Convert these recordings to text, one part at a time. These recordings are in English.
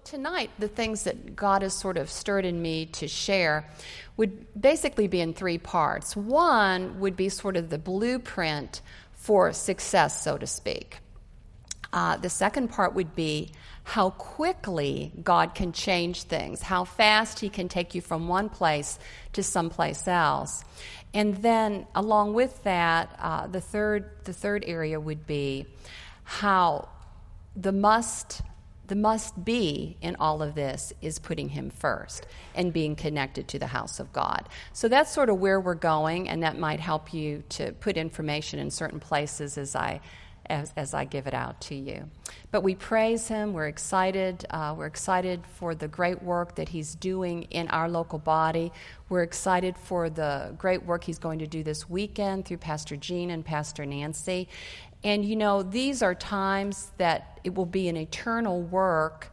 tonight, the things that God has sort of stirred in me to share would basically be in three parts. One would be sort of the blueprint for success, so to speak. The second part would be how quickly God can change things, how fast he can take you from one place to someplace else. And then along with that, the third area would be how the must be in all of this is putting him first and being connected to the house of God. So that's sort of where we're going, and that might help you to put information in certain places as I give it out to you. But we praise him. We're excited. We're excited for the great work that he's doing in our local body. We're excited for the great work he's going to do this weekend through Pastor Gene and Pastor Nancy. And, you know, these are times that it will be an eternal work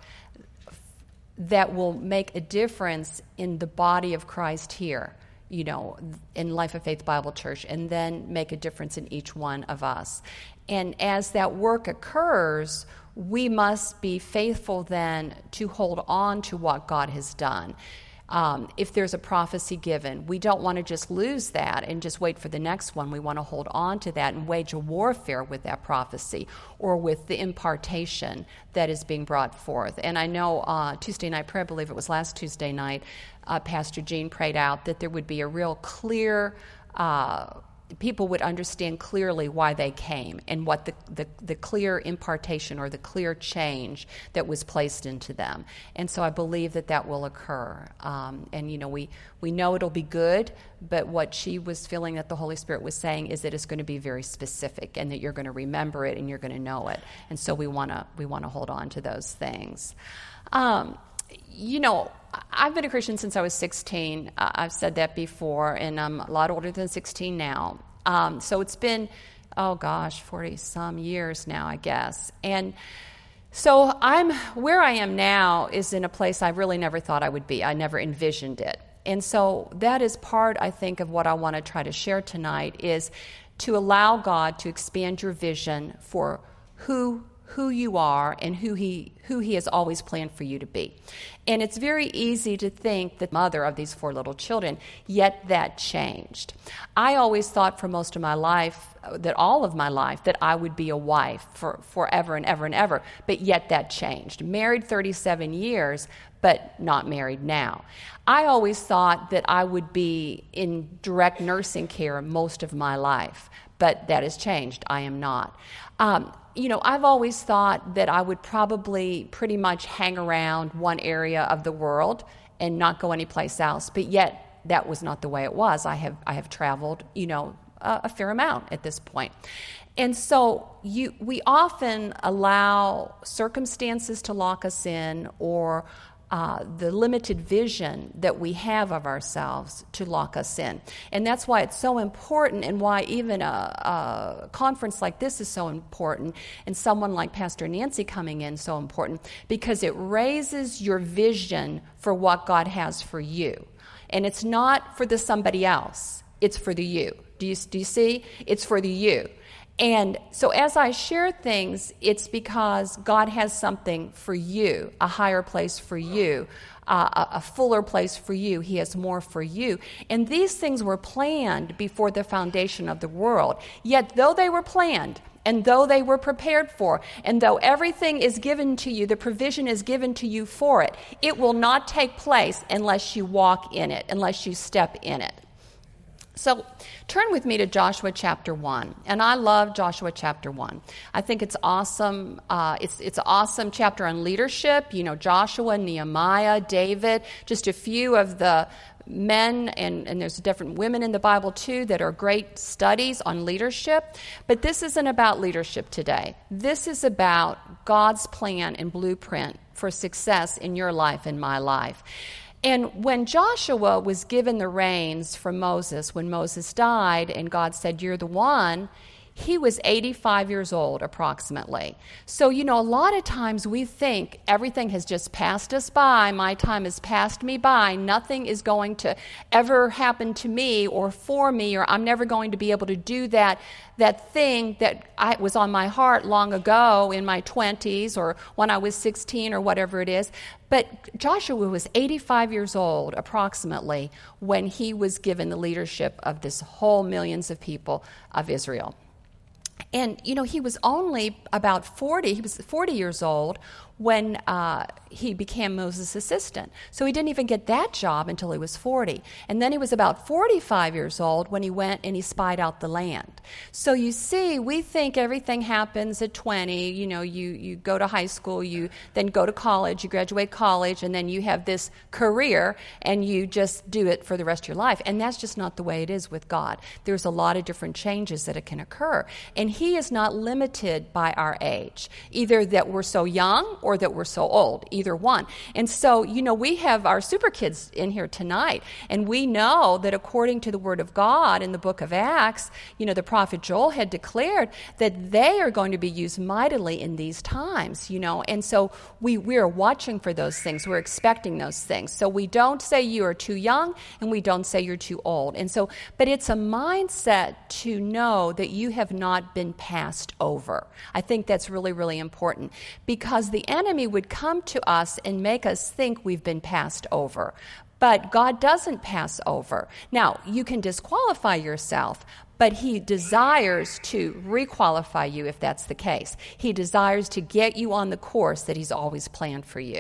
that will make a difference in the body of Christ here, you know, in Life of Faith Bible Church, and then make a difference in each one of us. And as that work occurs, we must be faithful then to hold on to what God has done. If there's a prophecy given, we don't want to just lose that and just wait for the next one. We want to hold on to that and wage a warfare with that prophecy or with the impartation that is being brought forth. And I know Tuesday night prayer, I believe it was last Tuesday night, Pastor Gene prayed out that there would be a real clear people would understand clearly why they came and what the clear impartation or the clear change that was placed into them. And so I believe that will occur. And, you know, we know it'll be good, but what she was feeling that the Holy Spirit was saying is that it's going to be very specific and that you're going to remember it and you're going to know it. And so we want to hold on to those things. You know, I've been a Christian since I was 16. I've said that before, and I'm a lot older than 16 now. So it's been, 40-some years now, I guess. And so where I am now is in a place I really never thought I would be. I never envisioned it. And so that is part, I think, of what I want to try to share tonight is to allow God to expand your vision for who you are and who he has always planned for you to be. And it's very easy to think that mother of these 4 little children, yet that changed. I always thought for most of my life, all of my life, that I would be a wife for forever and ever and ever, but yet that changed. Married 37 years, but not married now. I always thought that I would be in direct nursing care most of my life, but that has changed. I am not. You know, I've always thought that I would probably pretty much hang around one area of the world and not go anyplace else, but yet that was not the way it was. I have traveled, you know, a fair amount at this point. And so we often allow circumstances to lock us in or the limited vision that we have of ourselves to lock us in. And that's why it's so important and why even a conference like this is so important and someone like Pastor Nancy coming in so important because it raises your vision for what God has for you. And it's not for the somebody else. It's for the you. Do you see? It's for the you. And so as I share things, it's because God has something for you, a higher place for you, a fuller place for you. He has more for you. And these things were planned before the foundation of the world. Yet though they were planned, and though they were prepared for, and though everything is given to you, the provision is given to you for it, it will not take place unless you walk in it, unless you step in it. So turn with me to Joshua chapter 1. And I love Joshua chapter 1. I think it's awesome. It's an awesome chapter on leadership. You know, Joshua, Nehemiah, David, just a few of the men, and there's different women in the Bible too that are great studies on leadership. But this isn't about leadership today. This is about God's plan and blueprint for success in your life and my life. And when Joshua was given the reins from Moses, when Moses died and God said, "You're the one," he was 85 years old approximately. So, a lot of times we think everything has just passed us by, my time has passed me by, nothing is going to ever happen to me or for me, or I'm never going to be able to do that thing that was on my heart long ago in my 20s or when I was 16 or whatever it is. But Joshua was 85 years old approximately when he was given the leadership of this whole millions of people of Israel. And, he was only about 40. He was 40 years old when he became Moses' assistant. So he didn't even get that job until he was 40. And then he was about 45 years old when he went and he spied out the land. So you see, we think everything happens at 20. You go to high school, you then go to college, you graduate college, and then you have this career, and you just do it for the rest of your life. And that's just not the way it is with God. There's a lot of different changes that can occur. And he is not limited by our age, either that we're so young or that we're so old, either one. And so, we have our super kids in here tonight, and we know that according to the Word of God in the book of Acts, the prophet Joel had declared that they are going to be used mightily in these times, and so we are watching for those things. We're expecting those things. So we don't say you are too young, and we don't say you're too old. And so, but it's a mindset to know that you have not been passed over. I think that's really, really important, because the enemy would come to us and make us think we've been passed over. But God doesn't pass over. Now, you can disqualify yourself, but he desires to requalify you if that's the case. He desires to get you on the course that he's always planned for you.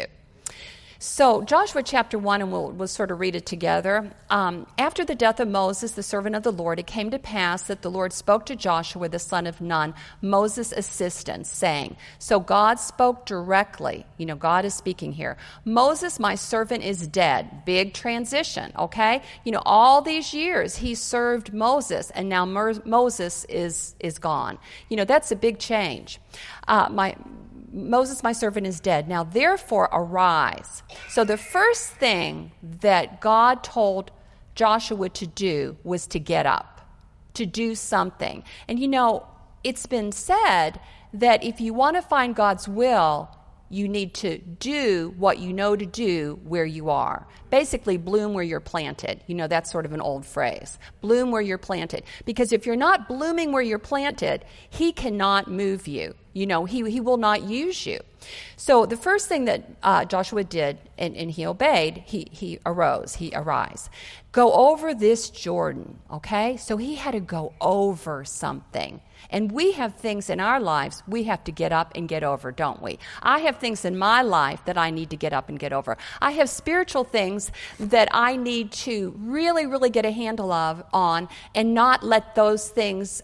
So Joshua chapter 1, and we'll sort of read it together. After the death of Moses, the servant of the Lord, it came to pass that the Lord spoke to Joshua, the son of Nun, Moses' assistant, saying, so God spoke directly. God is speaking here. Moses, my servant, is dead. Big transition, okay? All these years he served Moses, and now Moses is gone. That's a big change. Moses, my servant, is dead. Now, therefore, arise. So the first thing that God told Joshua to do was to get up, to do something. And it's been said that if you want to find God's will, you need to do what you know to do where you are. Basically, bloom where you're planted. That's sort of an old phrase. Bloom where you're planted. Because if you're not blooming where you're planted, he cannot move you. He will not use you. So the first thing that Joshua did, and he obeyed, he arise. Go over this Jordan, okay? So he had to go over something. And we have things in our lives we have to get up and get over, don't we? I have things in my life that I need to get up and get over. I have spiritual things that I need to really, really get a handle on and not let those things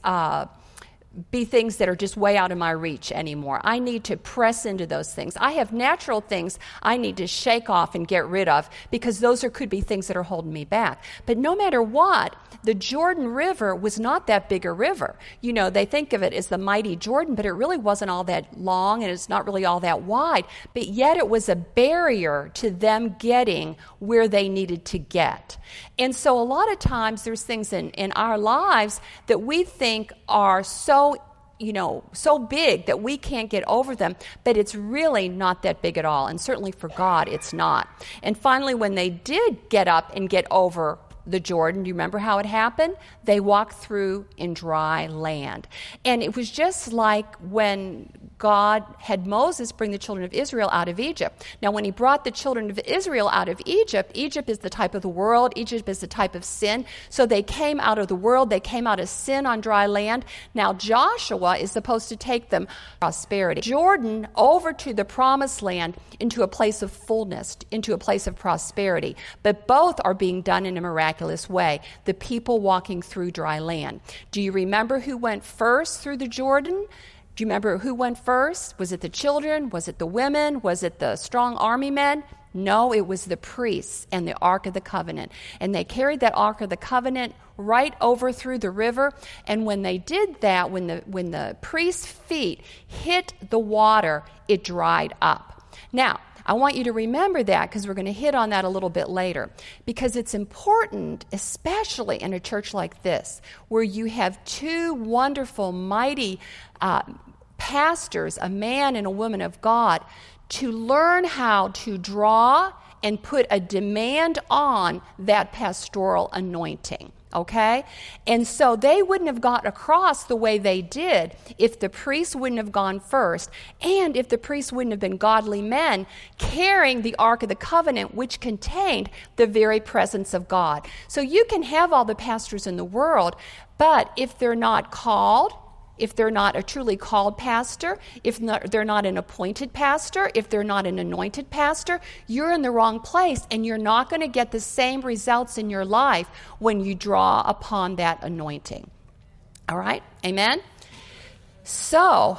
be things that are just way out of my reach anymore. I need to press into those things. I have natural things I need to shake off and get rid of because those could be things that are holding me back. But no matter what, the Jordan River was not that big a river. They think of it as the mighty Jordan, but it really wasn't all that long and it's not really all that wide. But yet it was a barrier to them getting where they needed to get. And so a lot of times there's things in our lives that we think are so big that we can't get over them, but it's really not that big at all. And certainly for God, it's not. And finally, when they did get up and get over the Jordan, do you remember how it happened? They walked through in dry land. And it was just like when God had Moses bring the children of Israel out of Egypt. Now, when he brought the children of Israel out of Egypt, Egypt is the type of the world. Egypt is the type of sin. So they came out of the world. They came out of sin on dry land. Now, Joshua is supposed to take them prosperity. Jordan over to the promised land into a place of fullness, into a place of prosperity. But both are being done in a miraculous way. The people walking through dry land. Do you remember who went first through the Jordan? Do you remember who went first? Was it the children? Was it the women? Was it the strong army men? No, it was the priests and the Ark of the Covenant. And they carried that Ark of the Covenant right over through the river. And when they did that, when the priest's feet hit the water, it dried up. Now, I want you to remember that because we're going to hit on that a little bit later. Because it's important, especially in a church like this, where you have two wonderful, mighty pastors, a man and a woman of God, to learn how to draw and put a demand on that pastoral anointing. Okay? And so they wouldn't have got across the way they did if the priests wouldn't have gone first, and if the priests wouldn't have been godly men carrying the Ark of the Covenant, which contained the very presence of God. So you can have all the pastors in the world, but if they're not called, if they're not a truly called pastor, if they're not an appointed pastor, if they're not an anointed pastor, you're in the wrong place, and you're not going to get the same results in your life when you draw upon that anointing. All right? Amen? So,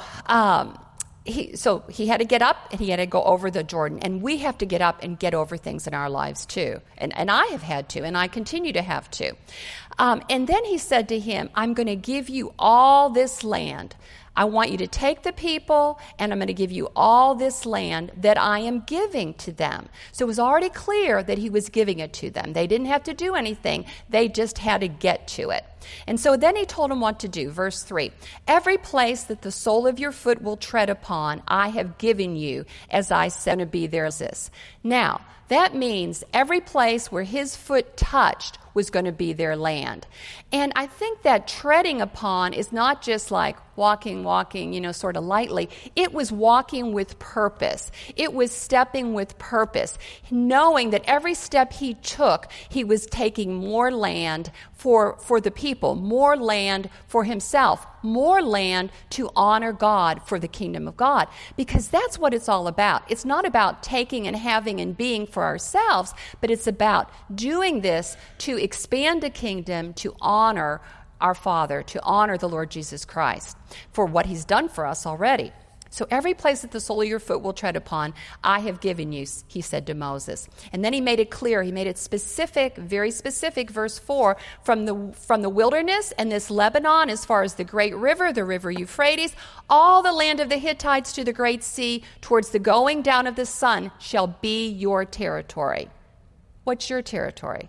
he had to get up and he had to go over the Jordan. And we have to get up and get over things in our lives too. And I have had to, and I continue to have to. And then he said to him, I'm going to give you all this land. I want you to take the people, and I'm going to give you all this land that I am giving to them. So it was already clear that he was giving it to them. They didn't have to do anything. They just had to get to it. And so then he told them what to do. Verse 3, every place that the sole of your foot will tread upon, I have given you, as I said to be theirs. Now, that means every place where his foot touched was going to be their land. And I think that treading upon is not just like walking, sort of lightly. It was walking with purpose. It was stepping with purpose, knowing that every step he took, he was taking more land for the people, more land for himself, more land to honor God for the kingdom of God. Because that's what it's all about. It's not about taking and having and being for ourselves, but it's about doing this to expand the kingdom, to honor our Father, to honor the Lord Jesus Christ for what he's done for us already. So every place that the sole of your foot will tread upon, I have given you, he said to Moses. And then he made it clear, he made it specific, very specific, verse 4, from the wilderness and this Lebanon, as far as the great river, the river Euphrates, all the land of the Hittites to the great sea, towards the going down of the sun, shall be your territory. What's your territory?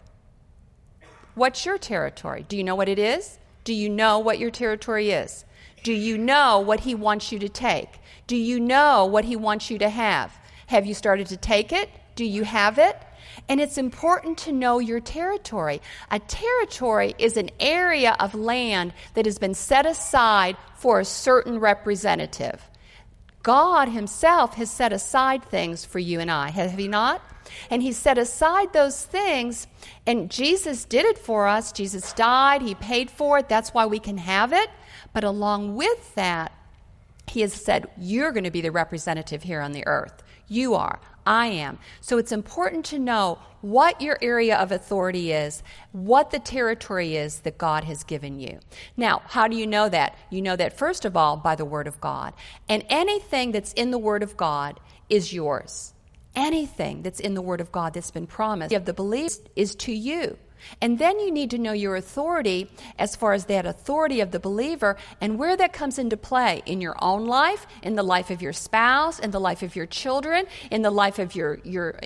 What's your territory? Do you know what it is? Do you know what your territory is? Do you know what he wants you to take? Do you know what he wants you to have? Have you started to take it? Do you have it? And it's important to know your territory. A territory is an area of land that has been set aside for a certain representative. God himself has set aside things for you and I, have he not? And he set aside those things, and Jesus did it for us. Jesus died, he paid for it, that's why we can have it. But along with that, he has said, you're going to be the representative here on the earth. You are. I am. So it's important to know what your area of authority is, what the territory is that God has given you. Now, how do you know that? You know that, first of all, by the Word of God. And anything that's in the Word of God is yours. Anything that's in the Word of God that's been promised of the believer is to you. And then you need to know your authority as far as that authority of the believer and where that comes into play in your own life, in the life of your spouse, in the life of your children, in the life of your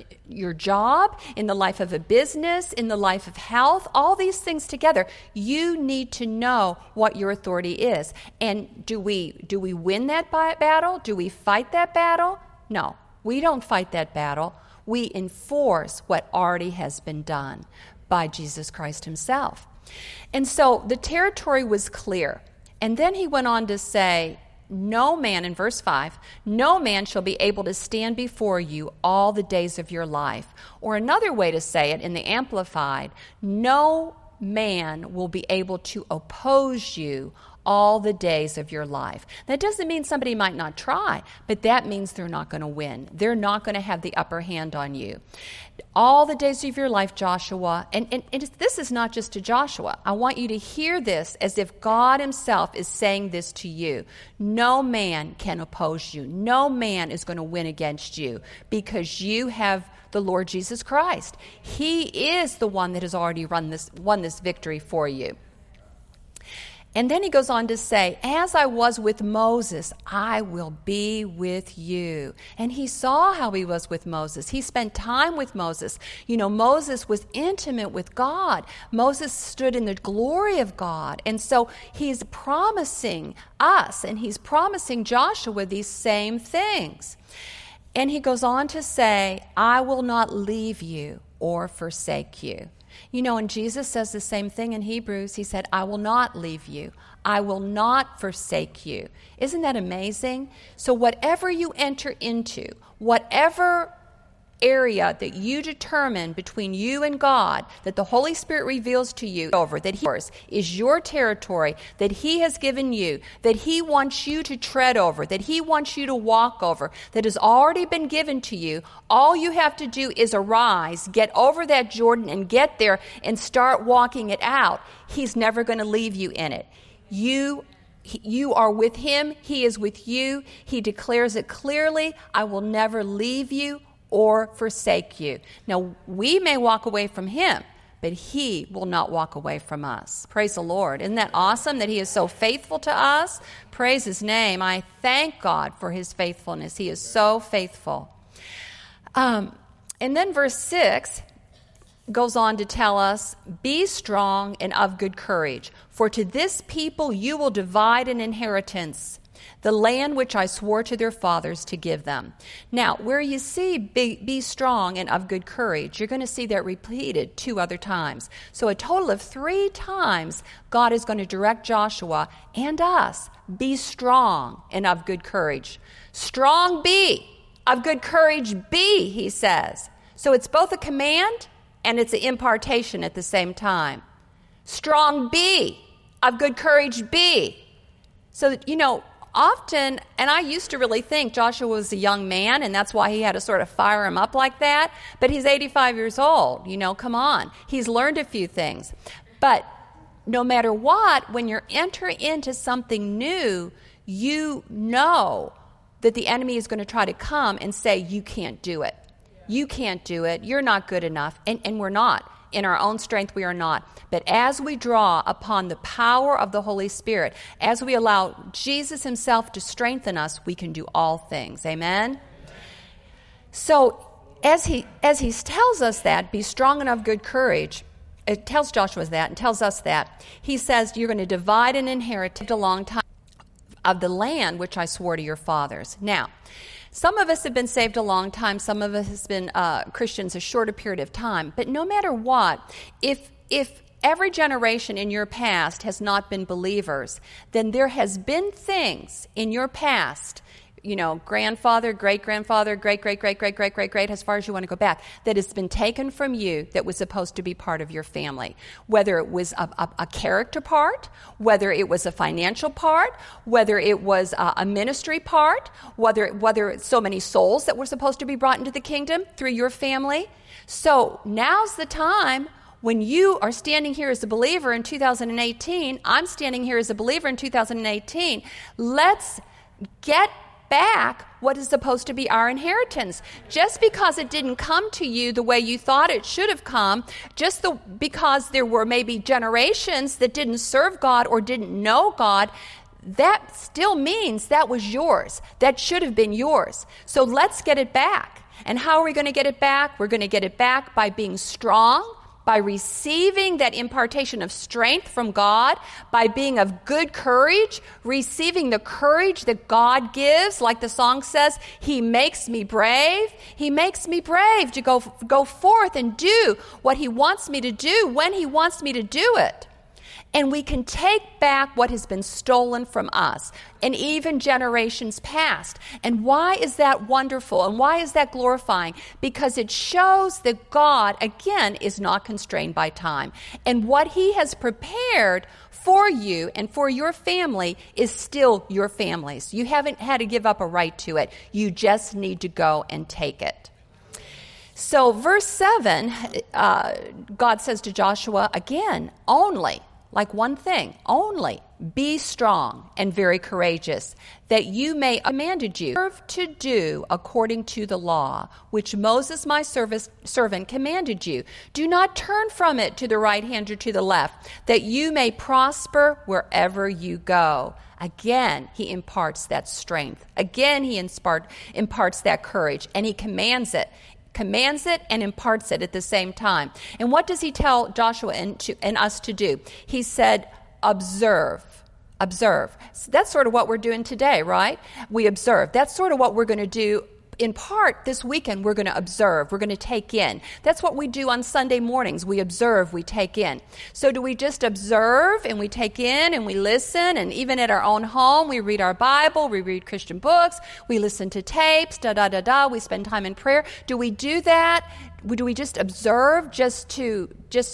job, in the life of a business, in the life of health, all these things together. You need to know what your authority is. And do we win that battle? Do we fight that battle? No, we don't fight that battle. We enforce what already has been done by Jesus Christ himself. And so the territory was clear. And then he went on to say, no man, in verse 5, no man shall be able to stand before you all the days of your life. Or another way to say it in the Amplified, no man will be able to oppose you all the days of your life. That doesn't mean somebody might not try, but that means they're not going to win. They're not going to have the upper hand on you. All the days of your life, Joshua, and this is not just to Joshua. I want you to hear this as if God himself is saying this to you. No man can oppose you. No man is going to win against you because you have the Lord Jesus Christ. He is the one that has already won this victory for you. And then he goes on to say, as I was with Moses, I will be with you. And he saw how he was with Moses. He spent time with Moses. You know, Moses was intimate with God. Moses stood in the glory of God. And so he's promising us, and he's promising Joshua these same things. And he goes on to say, I will not leave you or forsake you. You know, and Jesus says the same thing in Hebrews. He said, I will not leave you. I will not forsake you. Isn't that amazing? So whatever you enter into, whatever area that you determine between you and God, that the Holy Spirit reveals to you over, that yours is your territory, that he has given you, that he wants you to tread over, that he wants you to walk over, that has already been given to you, all you have to do is arise, get over that Jordan and get there and start walking it out. He's never going to leave you in it. You are with him. He is with you. He declares it clearly. I will never leave you or forsake you. Now, we may walk away from him, but he will not walk away from us. Praise the Lord. Isn't that awesome that he is so faithful to us? Praise his name. I thank God for his faithfulness. He is so faithful. And then verse 6 goes on to tell us, be strong and of good courage, for to this people you will divide an inheritance, the land which I swore to their fathers to give them. Now, where you see be strong and of good courage, you're going to see that repeated 2 other times. So a total of 3 times, God is going to direct Joshua and us, be strong and of good courage. Strong be, of good courage be, he says. So it's both a command and it's an impartation at the same time. Strong be, of good courage be. So, you know, often, and I used to really think Joshua was a young man, and that's why he had to sort of fire him up like that. But he's 85 years old. You know, come on. He's learned a few things. But no matter what, when you're entering into something new, you know that the enemy is going to try to come and say, you can't do it. You can't do it. You're not good enough. And we're not. In our own strength, we are not. But as we draw upon the power of the Holy Spirit, as we allow Jesus himself to strengthen us, we can do all things. Amen? So as he tells us that, be strong and of good courage, it tells Joshua that and tells us that. He says, you're going to divide an inheritance a long time of the land which I swore to your fathers. Now, some of us have been saved a long time. Some of us have been Christians a shorter period of time. But no matter what, if every generation in your past has not been believers, then there has been things in your past, you know, grandfather, great-grandfather, great-great-great-great-great-great-great, as far as you want to go back, that has been taken from you that was supposed to be part of your family. Whether it was a character part, whether it was a financial part, whether it was a ministry part, whether it's so many souls that were supposed to be brought into the kingdom through your family. So now's the time when you are standing here as a believer in 2018, I'm standing here as a believer in 2018, let's get back what is supposed to be our inheritance. Just because it didn't come to you the way you thought it should have come, because there were maybe generations that didn't serve God or didn't know God, that still means that was yours. That should have been yours. So let's get it back. And how are we going to get it back? We're going to get it back by being strong, by receiving that impartation of strength from God, by being of good courage, receiving the courage that God gives. Like the song says, he makes me brave. He makes me brave to go forth and do what he wants me to do when he wants me to do it. And we can take back what has been stolen from us and even generations past. And why is that wonderful? And why is that glorifying? Because it shows that God, again, is not constrained by time. And what he has prepared for you and for your family is still your family's. You haven't had to give up a right to it. You just need to go and take it. So verse 7, God says to Joshua, again, only, like one thing, only be strong and very courageous, that you may commanded you to do according to the law, which Moses my servant commanded you. Do not turn from it to the right hand or to the left, that you may prosper wherever you go. Again, he imparts that strength. Again, he imparts that courage, and he commands it and imparts it at the same time. And what does he tell Joshua and us to do? He said, observe. So that's sort of what we're doing today, right? We observe. That's sort of what we're going to do. In part, this weekend, we're going to observe. We're going to take in. That's what we do on Sunday mornings. We observe, we take in. So do we just observe and we take in and we listen? And even at our own home, we read our Bible, we read Christian books, we listen to tapes, we spend time in prayer. Do we do that? Do we just observe just to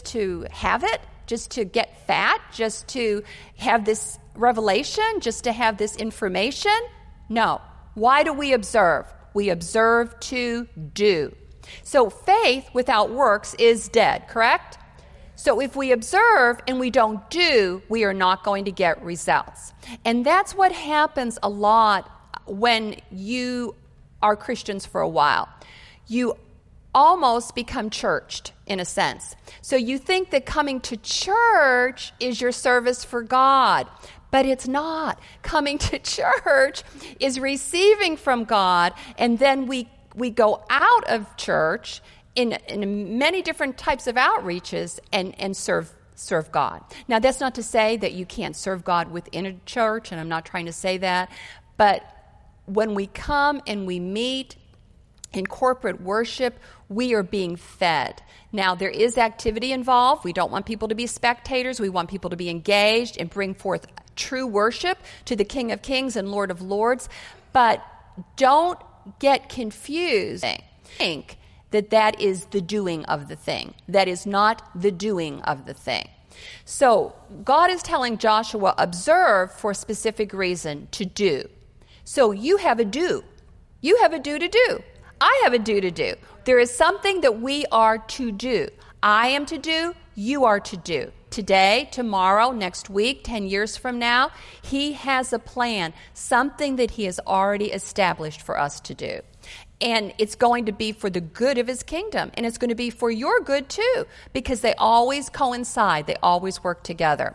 have it? Just to get fat? Just to have this revelation? Just to have this information? No. Why do we observe? We observe to do. So faith without works is dead, correct? So if we observe and we don't do, we are not going to get results. And that's what happens a lot when you are Christians for a while. You almost become churched in a sense. So you think that coming to church is your service for God. But it's not. Coming to church is receiving from God, and then we go out of church in many different types of outreaches and serve God. Now, that's not to say that you can't serve God within a church, and I'm not trying to say that, but when we come and we meet in corporate worship, we are being fed. Now, there is activity involved. We don't want people to be spectators. We want people to be engaged and bring forth true worship to the King of Kings and Lord of Lords. But don't get confused. Think that is the doing of the thing. That is not the doing of the thing. So God is telling Joshua, observe for a specific reason, to do. So you have a do. You have a do to do. I have a do to do. There is something that we are to do. I am to do, you are to do. Today, tomorrow, next week, 10 years from now, he has a plan, something that he has already established for us to do. And it's going to be for the good of his kingdom. And it's going to be for your good too, because they always coincide. They always work together.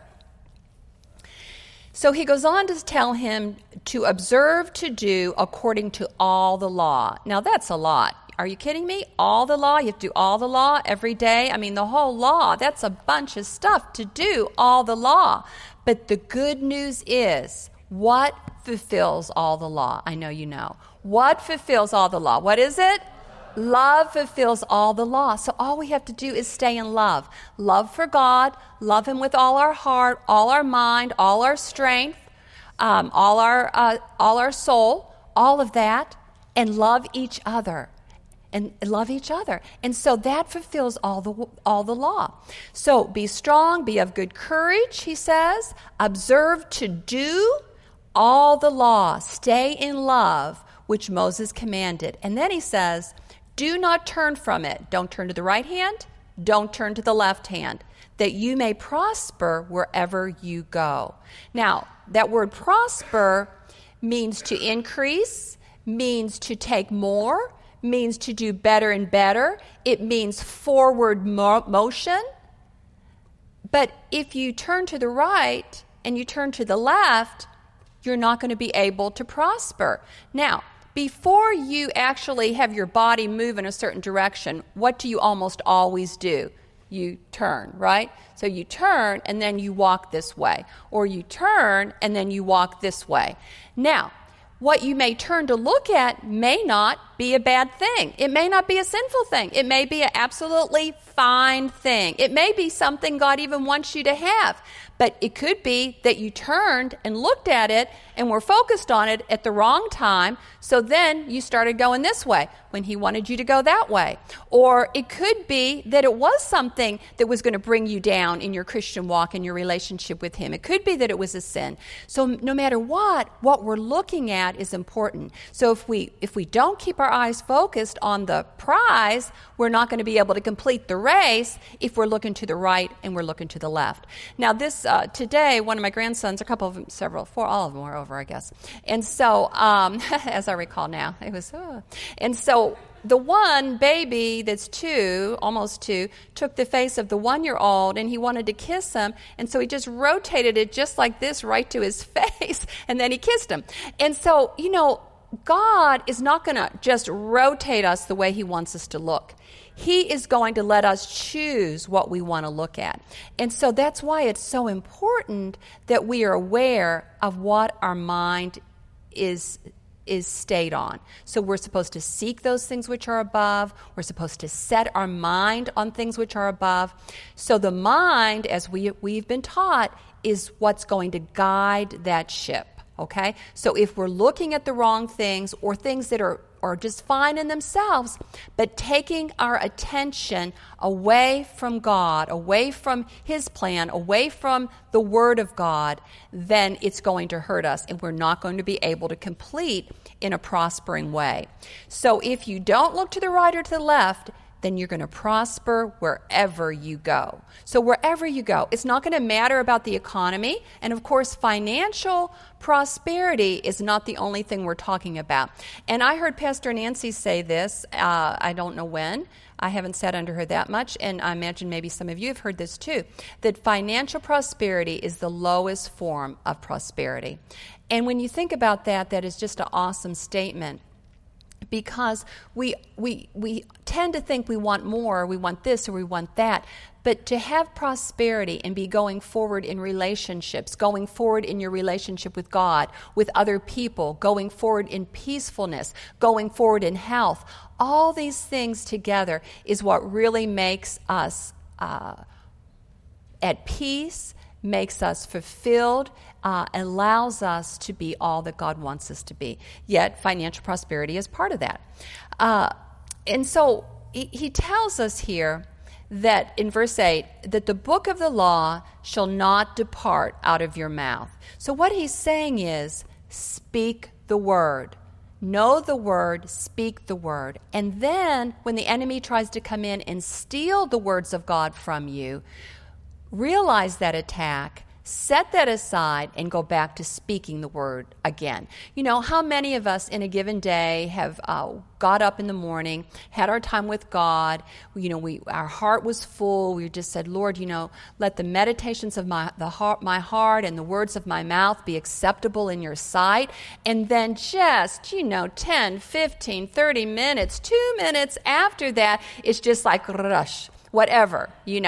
So he goes on to tell him to observe to do according to all the law. Now that's a lot. Are you kidding me? All the law? You have to do all the law every day? I mean, the whole law, that's a bunch of stuff to do, all the law. But the good news is, what fulfills all the law? I know you know. What fulfills all the law? What is it? Love fulfills all the law. So all we have to do is stay in love. Love for God, love him with all our heart, all our mind, all our strength, all our soul, all of that, and love each other. And love each other. And so that fulfills all the law. So be strong, be of good courage, he says. Observe to do all the law. Stay in love, which Moses commanded. And then he says, do not turn from it. Don't turn to the right hand. Don't turn to the left hand, that you may prosper wherever you go. Now, that word prosper means to increase, means to take more, means to do better and better. It means forward motion. But if you turn to the right and you turn to the left, you're not going to be able to prosper. Now, before you actually have your body move in a certain direction, what do you almost always do? You turn, right? So you turn and then you walk this way. Or you turn and then you walk this way. Now, what you may turn to look at may not be a bad thing. It may not be a sinful thing. It may be an absolutely fine thing. It may be something God even wants you to have. But it could be that you turned and looked at it and were focused on it at the wrong time, so then you started going this way when he wanted you to go that way. Or it could be that it was something that was going to bring you down in your Christian walk and your relationship with him. It could be that it was a sin. So no matter what we're looking at at is important. So if we don't keep our eyes focused on the prize, we're not going to be able to complete the race if we're looking to the right and we're looking to the left. Now this today, one of my grandsons, a couple of them, all of them were over, I guess. And so, as I recall now, it was, and so the one baby that's almost two, took the face of the 1-year-old and he wanted to kiss him. And so he just rotated it just like this right to his face. And then he kissed him. And so, God is not going to just rotate us the way he wants us to look. He is going to let us choose what we want to look at. And so that's why it's so important that we are aware of what our mind is stayed on. So we're supposed to seek those things which are above. We're supposed to set our mind on things which are above. So the mind, as we've been taught, is what's going to guide that ship. Okay? So if we're looking at the wrong things or things that are just fine in themselves, but taking our attention away from God, away from his plan, away from the Word of God, then it's going to hurt us and we're not going to be able to complete in a prospering way. So if you don't look to the right or to the left, then you're going to prosper wherever you go. So wherever you go, it's not going to matter about the economy. And of course, financial prosperity is not the only thing we're talking about. And I heard Pastor Nancy say this, I don't know when. I haven't sat under her that much, and I imagine maybe some of you have heard this too, that financial prosperity is the lowest form of prosperity. And when you think about that, that is just an awesome statement. Because we tend to think we want more, we want this or we want that. But to have prosperity and be going forward in relationships, going forward in your relationship with God, with other people, going forward in peacefulness, going forward in health, all these things together is what really makes us at peace, makes us fulfilled, allows us to be all that God wants us to be. Yet financial prosperity is part of that. And so he tells us here that in verse 8, that the book of the law shall not depart out of your mouth. So what he's saying is, speak the word. Know the word, speak the word. And then when the enemy tries to come in and steal the words of God from you, realize that attack, set that aside, and go back to speaking the word again. How many of us in a given day have got up in the morning, had our time with God, our heart was full, we just said, Lord, let the meditations of my heart and the words of my mouth be acceptable in your sight, and then just, 10, 15, 30 minutes, 2 minutes after that, it's just like rush. Whatever,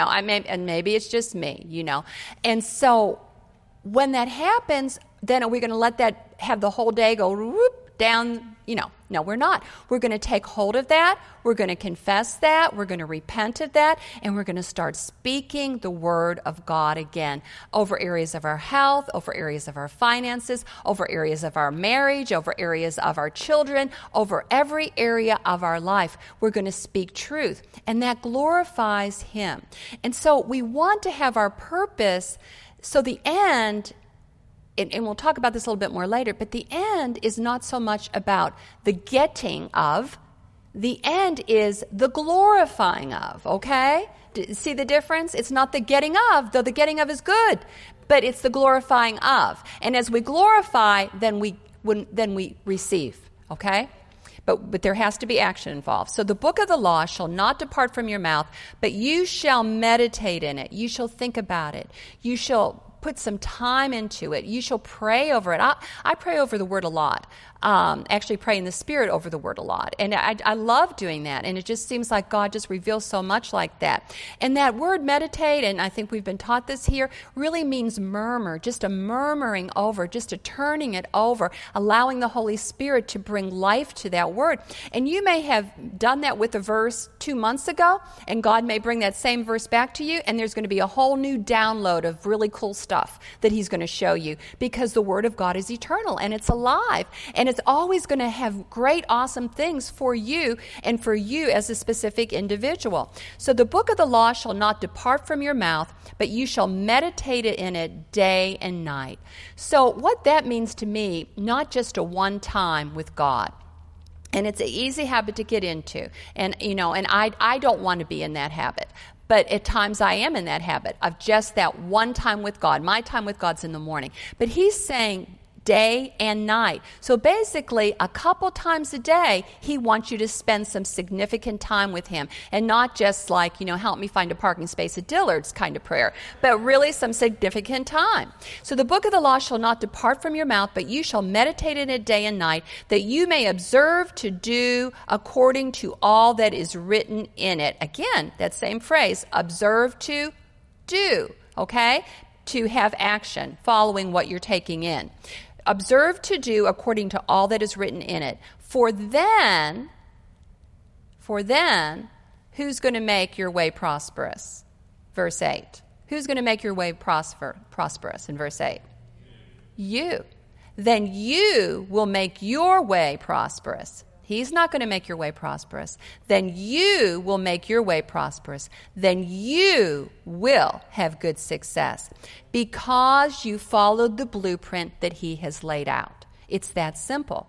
and maybe it's just me, And so when that happens, then are we going to let that have the whole day go whoop down? No, we're not. We're going to take hold of that. We're going to confess that. We're going to repent of that. And we're going to start speaking the word of God again over areas of our health, over areas of our finances, over areas of our marriage, over areas of our children, over every area of our life. We're going to speak truth. And that glorifies him. And so we want to have our purpose. So the end, and we'll talk about this a little bit more later, but the end is not so much about the getting of. The end is the glorifying of, okay? See the difference? It's not the getting of, though the getting of is good, but it's the glorifying of. And as we glorify, then we receive, okay? But there has to be action involved. So the book of the law shall not depart from your mouth, but you shall meditate in it. You shall think about it. You shall put some time into it. You shall pray over it. I pray over the word a lot. Actually pray in the Spirit over the word a lot. And I love doing that. And it just seems like God just reveals so much like that. And that word meditate, and I think we've been taught this here, really means murmur, just a murmuring over, just a turning it over, allowing the Holy Spirit to bring life to that word. And you may have done that with a verse 2 months ago, and God may bring that same verse back to you, and there's going to be a whole new download of really cool stuff that he's going to show you, because the word of God is eternal, and it's alive, and it's always going to have great, awesome things for you and for you as a specific individual. So the book of the law shall not depart from your mouth, but you shall meditate in it day and night. So what that means to me, not just a one time with God. And it's an easy habit to get into. And, and I don't want to be in that habit. But at times I am in that habit of just that one time with God. My time with God's in the morning. But he's saying day and night. So basically, a couple times a day, he wants you to spend some significant time with him. And not just like, help me find a parking space at Dillard's kind of prayer, but really some significant time. So the book of the law shall not depart from your mouth, but you shall meditate in it day and night, that you may observe to do according to all that is written in it. Again, that same phrase, observe to do, okay? To have action, following what you're taking in. Observe to do according to all that is written in it. For then, who's going to make your way prosperous? Verse 8. Who's going to make your way prosperous in verse 8? You. Then you will make your way prosperous. He's not going to make your way prosperous. Then you will make your way prosperous. Then you will have good success because you followed the blueprint that he has laid out. It's that simple.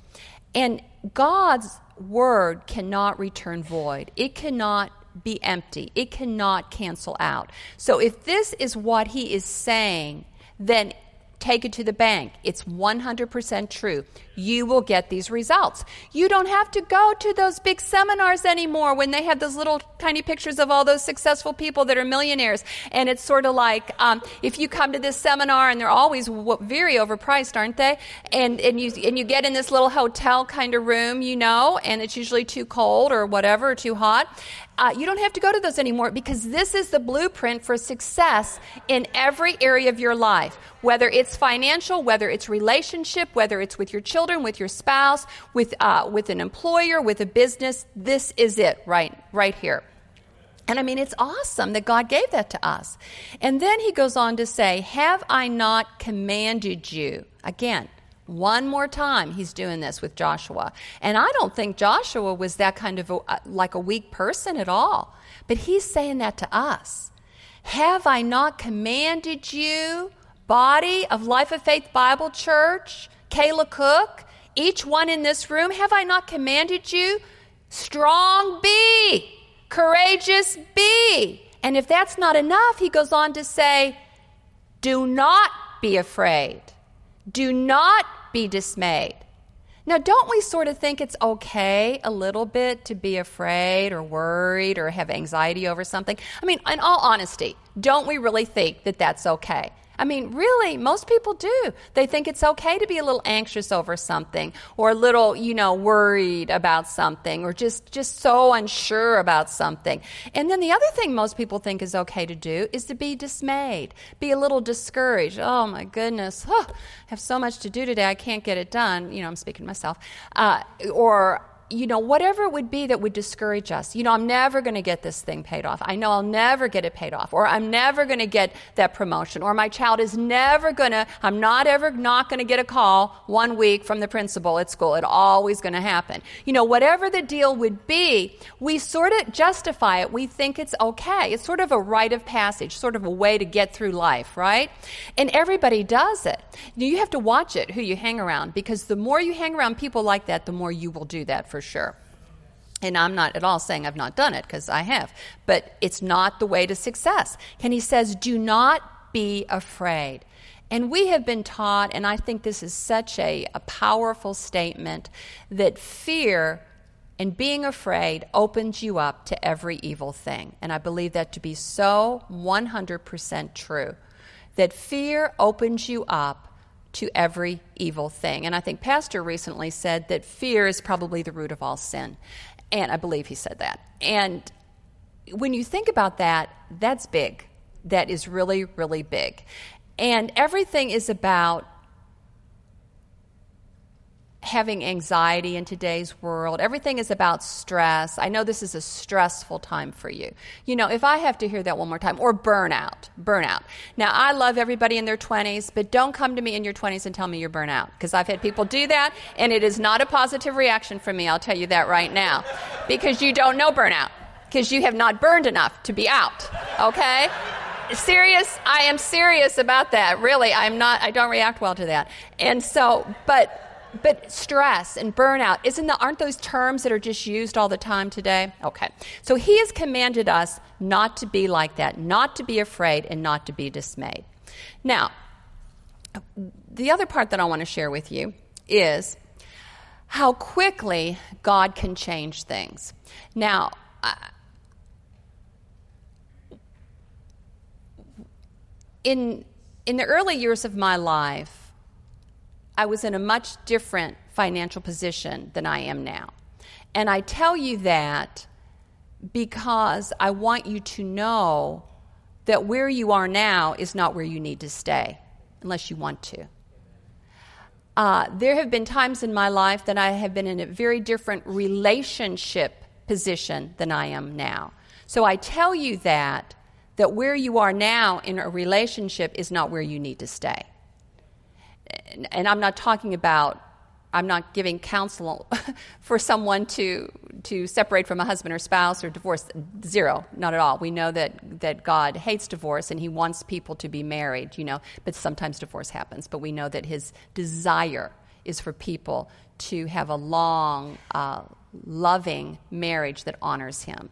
And God's word cannot return void. It cannot be empty. It cannot cancel out. So if this is what he is saying, then take it to the bank. It's 100% true. You will get these results. You don't have to go to those big seminars anymore when they have those little tiny pictures of all those successful people that are millionaires. And it's sort of like if you come to this seminar, and they're always very overpriced, aren't they? And you get in this little hotel kind of room, and it's usually too cold or whatever, or too hot. You don't have to go to those anymore because this is the blueprint for success in every area of your life, whether it's financial, whether it's relationship, whether it's with your children, with your spouse, with an employer, with a business. This is it right here. And it's awesome that God gave that to us. And then he goes on to say, have I not commanded you? Again, one more time, he's doing this with Joshua. And I don't think Joshua was that kind of like a weak person at all. But he's saying that to us. Have I not commanded you, body of Life of Faith Bible Church, Kayla Cook, each one in this room, have I not commanded you? Strong be, courageous be. And if that's not enough, he goes on to say, do not be afraid. Do not be dismayed. Now, don't we sort of think it's okay a little bit to be afraid or worried or have anxiety over something? In all honesty, don't we really think that that's okay? Really, most people do. They think it's okay to be a little anxious over something or a little, worried about something or just so unsure about something. And then the other thing most people think is okay to do is to be dismayed, be a little discouraged. Oh, my goodness. I have so much to do today. I can't get it done. I'm speaking to myself. Or whatever it would be that would discourage us. I'm never going to get this thing paid off. I know I'll never get it paid off. Or I'm never going to get that promotion. Or my child is never going to, I'm not going to get a call 1 week from the principal at school. It's always going to happen. Whatever the deal would be, we sort of justify it. We think it's okay. It's sort of a rite of passage, sort of a way to get through life, right? And everybody does it. You have to watch it, who you hang around, because the more you hang around people like that, the more you will do that for sure. And I'm not at all saying I've not done it, because I have. But it's not the way to success. And he says, do not be afraid. And we have been taught, and I think this is such a powerful statement, that fear and being afraid opens you up to every evil thing. And I believe that to be so 100% true. That fear opens you up to every evil thing. And I think Pastor recently said that fear is probably the root of all sin. And I believe he said that. And when you think about that, that's big. That is really, really big. And everything is about having anxiety in today's world. Everything is about stress. I know this is a stressful time for you. You know, if I have to hear that one more time, or burnout. Now, I love everybody in their 20s, but don't come to me in your 20s and tell me you're burnt out, because I've had people do that, and it is not a positive reaction from me, I'll tell you that right now, because you don't know burnout, because you have not burned enough to be out, okay? Serious, I am serious about that. Really, I don't react well to that. And so, but stress and burnout, aren't those terms that are just used all the time today? Okay. So he has commanded us not to be like that, not to be afraid, and not to be dismayed. Now, the other part that I want to share with you is how quickly God can change things. Now, in the early years of my life, I was in a much different financial position than I am now. And I tell you that because I want you to know that where you are now is not where you need to stay, unless you want to. There have been times in my life that I have been in a very different relationship position than I am now. So I tell you that where you are now in a relationship is not where you need to stay. And I'm not giving counsel for someone to separate from a husband or spouse or divorce. Zero, not at all. We know that God hates divorce and he wants people to be married, but sometimes divorce happens. But we know that his desire is for people to have a long, loving marriage that honors him.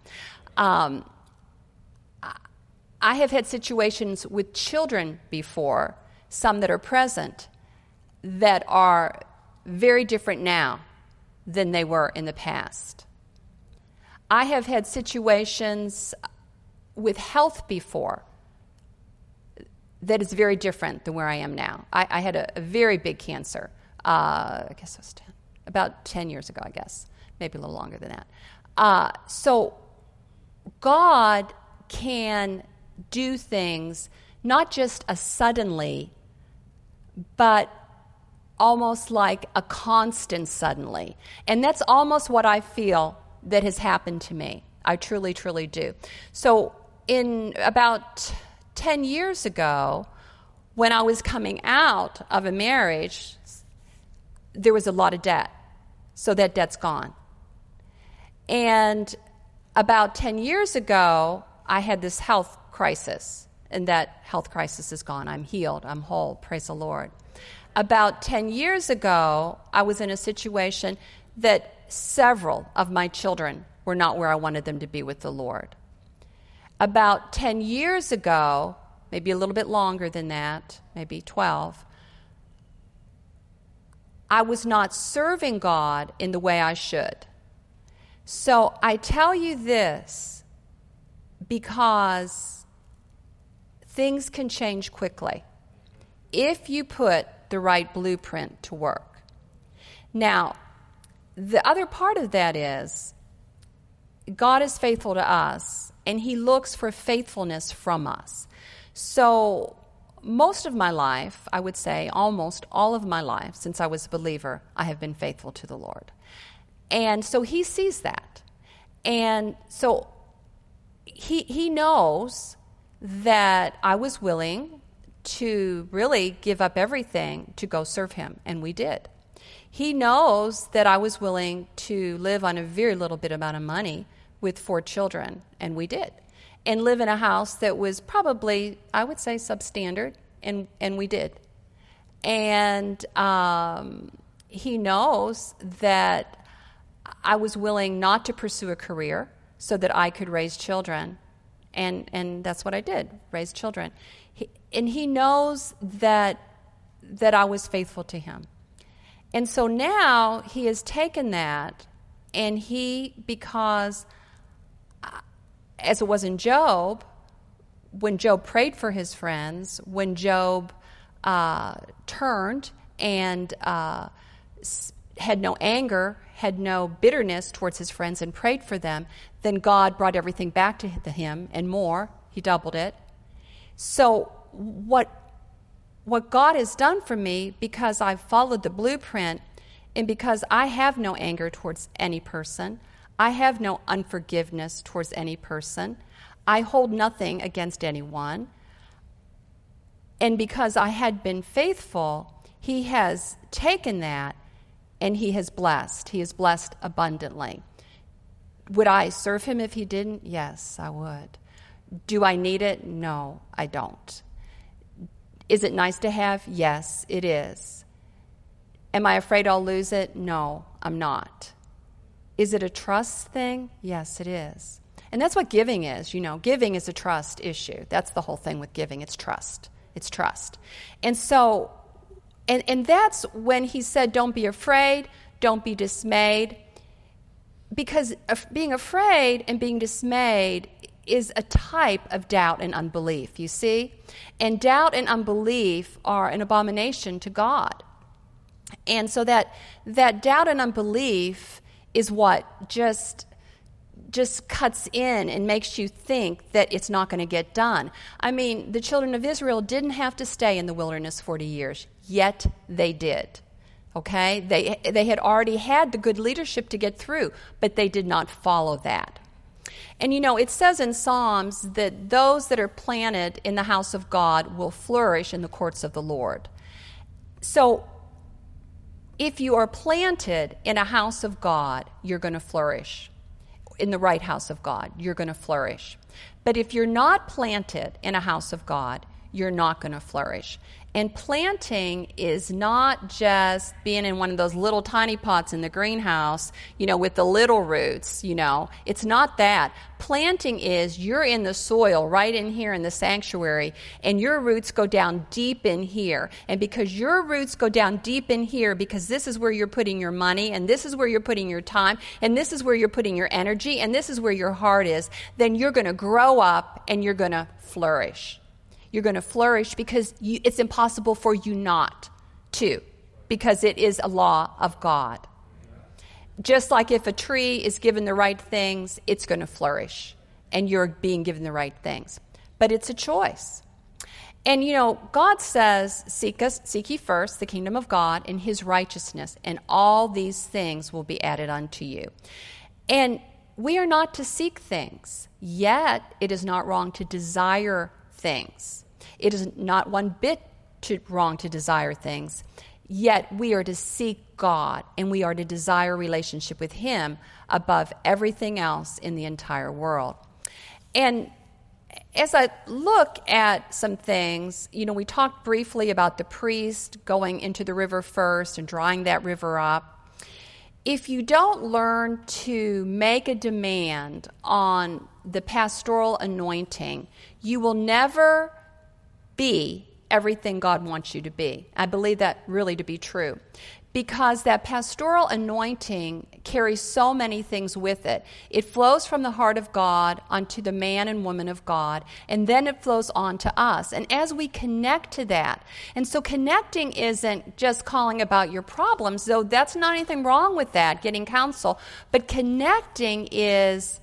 I have had situations with children before, some that are present, that are very different now than they were in the past. I have had situations with health before that is very different than where I am now. I had a very big cancer, I guess it was about 10 years ago, I guess, maybe a little longer than that. So God can do things not just suddenly, but almost like a constant suddenly. And that's almost what I feel that has happened to me. I truly, truly do. So in about 10 years ago, when I was coming out of a marriage, there was a lot of debt. So that debt's gone. And about 10 years ago, I had this health crisis, and that health crisis is gone. I'm healed. I'm whole. Praise the Lord. About 10 years ago, I was in a situation that several of my children were not where I wanted them to be with the Lord. About 10 years ago, maybe a little bit longer than that, maybe 12, I was not serving God in the way I should. So I tell you this because things can change quickly if you put the right blueprint to work. Now, the other part of that is God is faithful to us, and he looks for faithfulness from us. So most of my life, I would say almost all of my life, since I was a believer, I have been faithful to the Lord. And so he sees that. And so he knows that I was willing to really give up everything to go serve him, and we did. He knows that I was willing to live on a very little bit amount of money with 4 children, and we did. And live in a house that was probably, I would say, substandard, and we did. And he knows that I was willing not to pursue a career so that I could raise children. And that's what I did, raise children. And he knows that I was faithful to him. And so now he has taken that, and because as it was in Job, when Job prayed for his friends, when Job turned and had no anger, had no bitterness towards his friends and prayed for them, then God brought everything back to him and more. He doubled it. So what God has done for me, because I've followed the blueprint, and because I have no anger towards any person, I have no unforgiveness towards any person, I hold nothing against anyone, and because I had been faithful, he has taken that and he has blessed. He has blessed abundantly. Would I serve him if he didn't? Yes, I would. Do I need it? No, I don't. Is it nice to have? Yes, it is. Am I afraid I'll lose it? No, I'm not. Is it a trust thing? Yes, it is. And that's what giving is. Giving is a trust issue. That's the whole thing with giving. It's trust. It's trust. And so, and that's when he said, don't be afraid, don't be dismayed. Because being afraid and being dismayed is a type of doubt and unbelief, you see? And doubt and unbelief are an abomination to God. And so that doubt and unbelief is what just cuts in and makes you think that it's not going to get done. I mean, the children of Israel didn't have to stay in the wilderness 40 years, yet they did. Okay? They had already had the good leadership to get through, but they did not follow that. And it says in Psalms that those that are planted in the house of God will flourish in the courts of the Lord. So if you are planted in a house of God, you're going to flourish. In the right house of God, you're going to flourish. But if you're not planted in a house of God, you're not going to flourish. And planting is not just being in one of those little tiny pots in the greenhouse, with the little roots, It's not that. Planting is you're in the soil right in here in the sanctuary, and your roots go down deep in here. And because your roots go down deep in here, because this is where you're putting your money, and this is where you're putting your time, and this is where you're putting your energy, and this is where your heart is, then you're going to grow up and you're going to flourish. You're going to flourish because it's impossible for you not to, because it is a law of God. Just like if a tree is given the right things, it's going to flourish, and you're being given the right things. But it's a choice. And, God says, seek ye first the kingdom of God and his righteousness, and all these things will be added unto you. And we are not to seek things, yet it is not wrong to desire things. It is not one bit wrong to desire things, yet we are to seek God, and we are to desire relationship with him above everything else in the entire world. And as I look at some things, we talked briefly about the priest going into the river first and drying that river up. If you don't learn to make a demand on the pastoral anointing, you will never be everything God wants you to be. I believe that really to be true, because that pastoral anointing carries so many things with it. It flows from the heart of God onto the man and woman of God, and then it flows on to us. And as we connect to that, and so connecting isn't just calling about your problems, though that's not anything wrong with that, getting counsel, but connecting is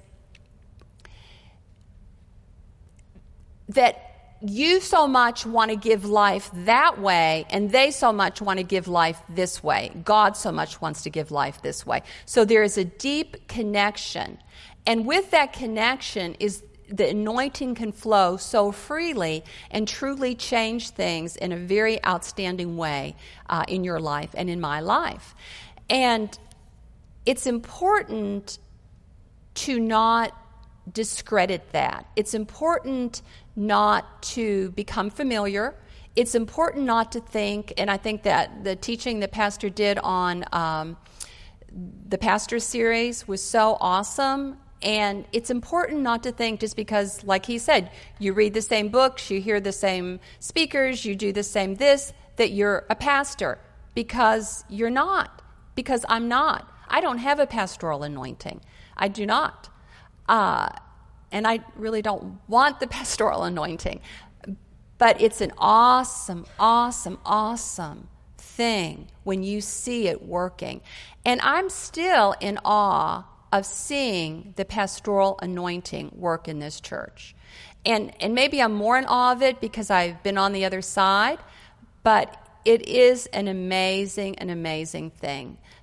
that you so much want to give life that way, and they so much want to give life this way. God so much wants to give life this way. So there is a deep connection. And with that connection is the anointing can flow so freely and truly change things in a very outstanding way in your life and in my life. And it's important to not discredit that. It's important not to become familiar. It's important not to think, and I think that the teaching that Pastor did on the Pastor series was so awesome. And it's important not to think just because, like he said, you read the same books, you hear the same speakers, you do the same this, that you're a pastor. Because you're not. Because I'm not. I don't have a pastoral anointing. I do not. And I really don't want the pastoral anointing. But it's an awesome, awesome, awesome thing when you see it working. And I'm still in awe of seeing the pastoral anointing work in this church. And maybe I'm more in awe of it because I've been on the other side, but it is an amazing thing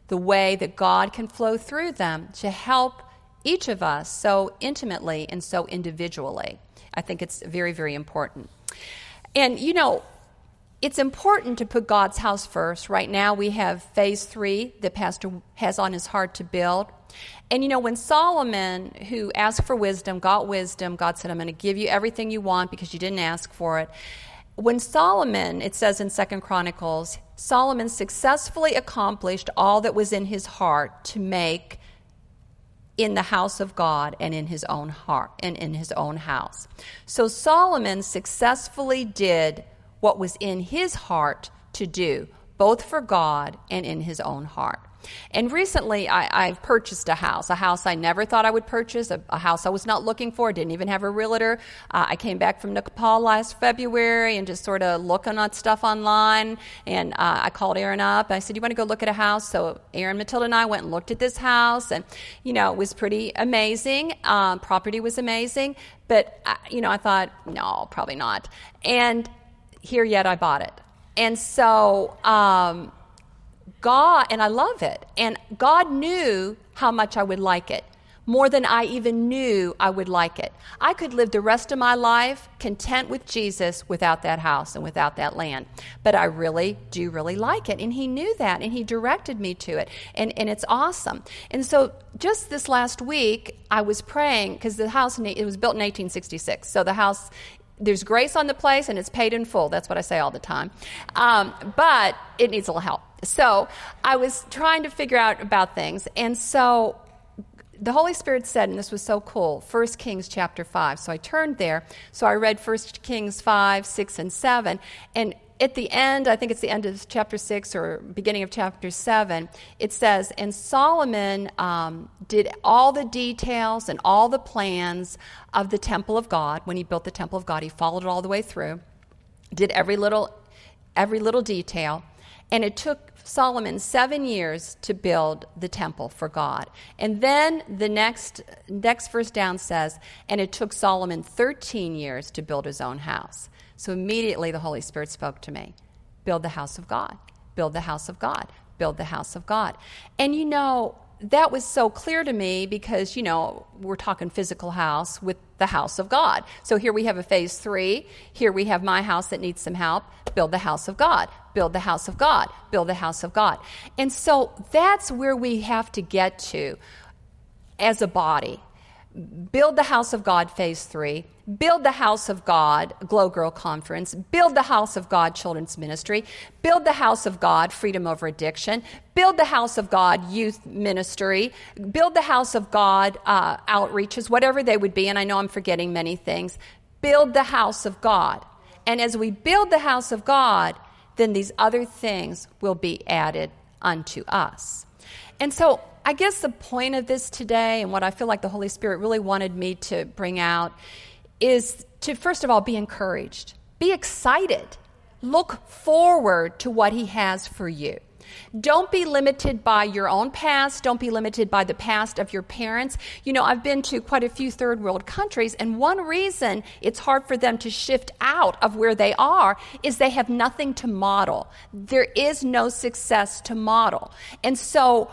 the way that God can flow through them to help each of us so intimately and so individually. I think it's very, very important. And, it's important to put God's house first. Right now we have phase 3 that Pastor has on his heart to build. And, when Solomon, who asked for wisdom, got wisdom, God said, I'm going to give you everything you want because you didn't ask for it. When Solomon, it says in 2 Chronicles, Solomon successfully accomplished all that was in his heart to make in the house of God and in his own heart and in his own house. So Solomon successfully did what was in his heart to do, both for God and in his own heart. And recently, I've purchased a house I never thought I would purchase, a house I was not looking for, didn't even have a realtor. I came back from Nepal last February and just sort of looking at stuff online, and I called Aaron up. I said, you want to go look at a house? So Aaron, Matilda, and I went and looked at this house, and, it was pretty amazing. Property was amazing, but, I thought, no, probably not. And here yet I bought it. And so God, and I love it, and God knew how much I would like it, more than I even knew I would like it. I could live the rest of my life content with Jesus without that house and without that land. But I really do like it, and he knew that, and he directed me to it, and it's awesome. And so just this last week, I was praying, because the house, it was built in 1866, so the house, there's grace on the place, and it's paid in full. That's what I say all the time. But it needs a little help. So I was trying to figure out about things. And so the Holy Spirit said, and this was so cool, 1 Kings chapter 5. So I turned there. So I read 1 Kings 5, 6, and 7. And at the end, I think it's the end of chapter 6 or beginning of chapter 7, it says, and Solomon did all the details and all the plans of the temple of God. When he built the temple of God, he followed it all the way through, did every little detail. And it took Solomon 7 years to build the temple for God. And then the next verse down says, and it took Solomon 13 years to build his own house. So immediately the Holy Spirit spoke to me. Build the house of God. Build the house of God. Build the house of God. And that was so clear to me because, we're talking physical house with the house of God. So here we have a phase 3. Here we have my house that needs some help. Build the house of God. Build the house of God. Build the house of God. And so that's where we have to get to as a body. Build the house of God, phase 3. Build the house of God, Glow Girl Conference. Build the house of God, Children's Ministry. Build the house of God, Freedom Over Addiction. Build the house of God, Youth Ministry. Build the house of God, outreaches, whatever they would be. And I know I'm forgetting many things. Build the house of God. And as we build the house of God, then these other things will be added unto us. And so I guess the point of this today, and what I feel like the Holy Spirit really wanted me to bring out, is to, first of all, be encouraged. Be excited. Look forward to what he has for you. Don't be limited by your own past. Don't be limited by the past of your parents. I've been to quite a few third world countries, and one reason it's hard for them to shift out of where they are is they have nothing to model. There is no success to model. And so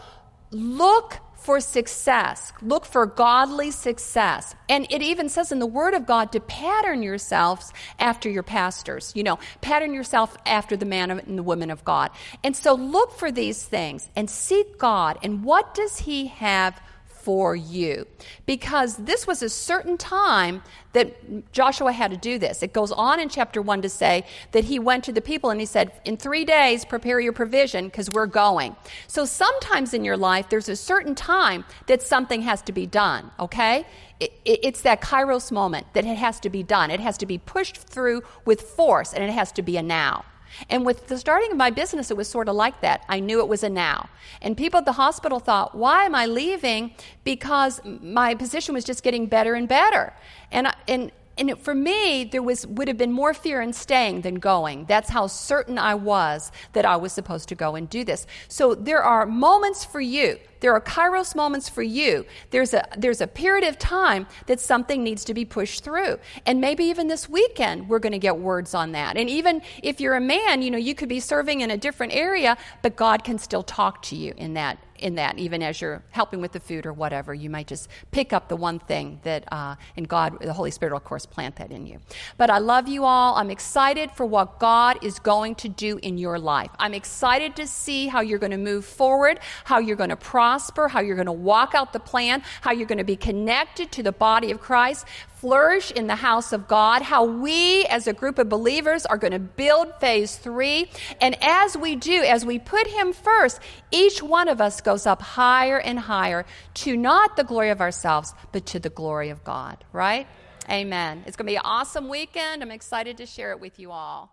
look for success. Look for godly success. And it even says in the Word of God to pattern yourselves after your pastors. Pattern yourself after the man and the woman of God. And so look for these things and seek God. And what does he have for you? Because this was a certain time that Joshua had to do this. It goes on in chapter 1 to say that he went to the people and he said, in 3 days, prepare your provision because we're going. So sometimes in your life, there's a certain time that something has to be done, okay? It's that kairos moment that it has to be done. It has to be pushed through with force, and it has to be a now. And with the starting of my business, it was sort of like that. I knew it was a now. And people at the hospital thought, why am I leaving? Because my position was just getting better and better. And for me, there would have been more fear in staying than going. That's how certain I was that I was supposed to go and do this. So there are moments for you. There are Kairos moments for you. There's a period of time that something needs to be pushed through. And maybe even this weekend, we're going to get words on that. And even if you're a man, you could be serving in a different area, but God can still talk to you in that, even as you're helping with the food or whatever. You might just pick up the one thing that, and God, the Holy Spirit will, of course, plant that in you. But I love you all. I'm excited for what God is going to do in your life. I'm excited to see how you're going to move forward, how you're going to prosper, how you're going to walk out the plan, how you're going to be connected to the body of Christ, flourish in the house of God, how we as a group of believers are going to build phase 3. And as we do, as we put him first, each one of us goes up higher and higher to not the glory of ourselves, but to the glory of God, right? Amen. It's going to be an awesome weekend. I'm excited to share it with you all.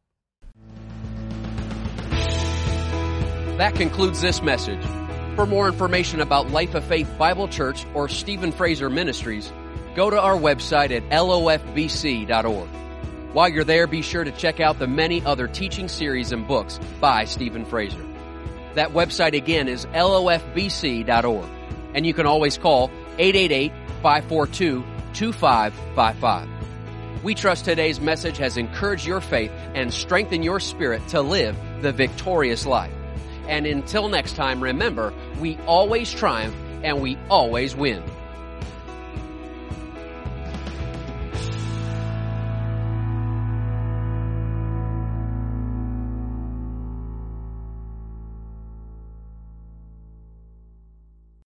That concludes this message. For more information about Life of Faith Bible Church or Stephen Fraser Ministries, go to our website at lofbc.org. While you're there, be sure to check out the many other teaching series and books by Stephen Fraser. That website again is lofbc.org, and you can always call 888-542-2555. We trust today's message has encouraged your faith and strengthened your spirit to live the victorious life. And until next time, remember, we always triumph and we always win.